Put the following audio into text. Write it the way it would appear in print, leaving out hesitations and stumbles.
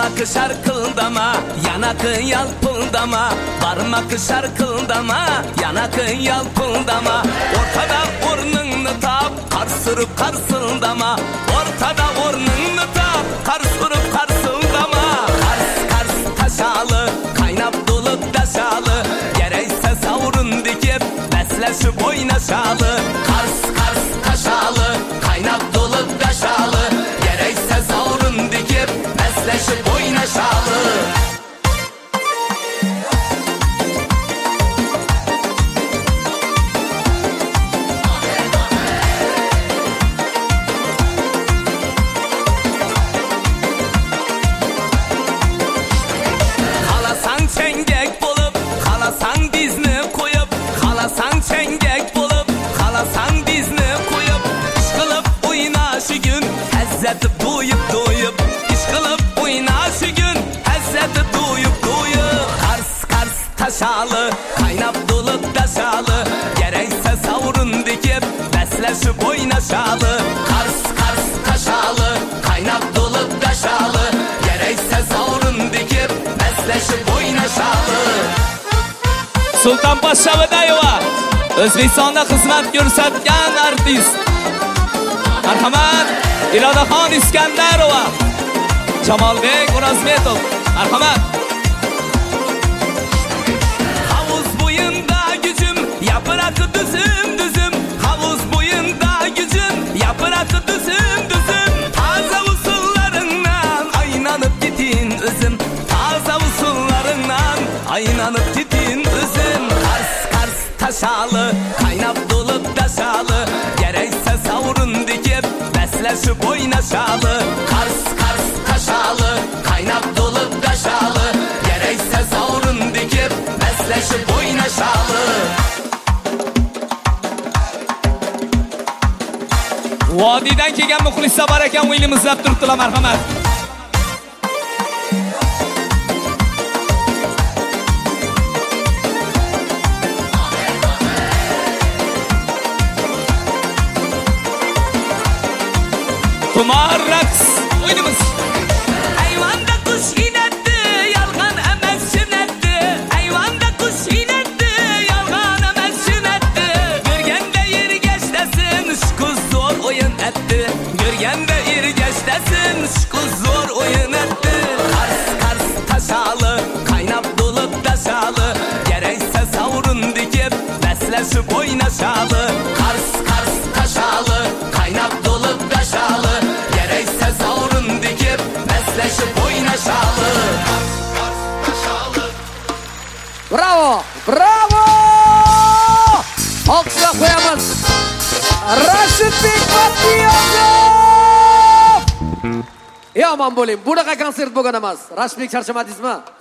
Parmak şarkıldama, yanakın yalpıldama. Parmak şarkıldama, yanakın yalpıldama. Ortada burnunu tap, karsırıp karsıldama. Ortada burnunu tap, karsırıp karsıldama. Kars taşalı, kaynap dolu taşalı. Gerekse savrun dikip, besleşip oynaşalı. Kars taşalı, kaynap dolu taşalı. Gerekse savrun dikip, besleşip oynaşalı. Çengek bulup, kalasan dizini koyup. Kalasan çengek bulup, kalasan dizini koyup. İş kılıp oynaşı gün, hezzeti duyup duyup. İş kılıp oynaşı gün, hezzeti duyup duyup. Kars taşalı, kaynap dolu taşalı. Gerekse savrun dikip, besleşip oynaşalı. Kars taşalı, kaynap dolu taşalı. Gerekse savrun dikip, besleşip oynaşalı. Sultan Shavadayeva, O'zbekistonda xizmat ko'rsatgan artist. Marhamat, Ilodaxon Iskandarova, Jamolbek O'razmetov. Marhamat. Havuz bo'yinda gücüm, yaprakı düzüm düzüm. Havuz bo'yinda gücüm, yaprakı düzüm düzüm. Taze usullarından aynanıp gitin özüm. Taze usullarından aynanıp gitin özüm. Kars taşalı, kaynap dolu taşalı. Gerekse savrun dikip, besleşip oynaşalı. Kars taşalı, kaynap dolu taşalı. Gerekse savrun dikip, besleşip oynaşalı. Vodiydan kelgan muxlislar bor ekan, o'yinni izlab turibdilar. Marhamat. Kumar raks o'ynaymiz. Ayvonda qush inatdi, yolg'on emas sunnatdi. Ayvonda qush inatdi, yolg'on emas sunnatdi. Ko'rganda ergashdasin, shu zo'r o'yin etdi. Ko'rganda ergashdasin, shu zo'r o'yin etdi. Kars taşalı, kaynap dolu taşalı. Gerekse savrun dikip, besleşip oynaşalı. Kars taşalı, kaynap dolu taşalı. Gerekse savrun dikip, besleşip oynaşalı. Bravo! Bravo! Alkışlar koyamaz. Rashidbek Matiyozov! Ey aman bo'ling, bunaqa konsert bo'lgan emas. Rashidbek charchamadingizmi?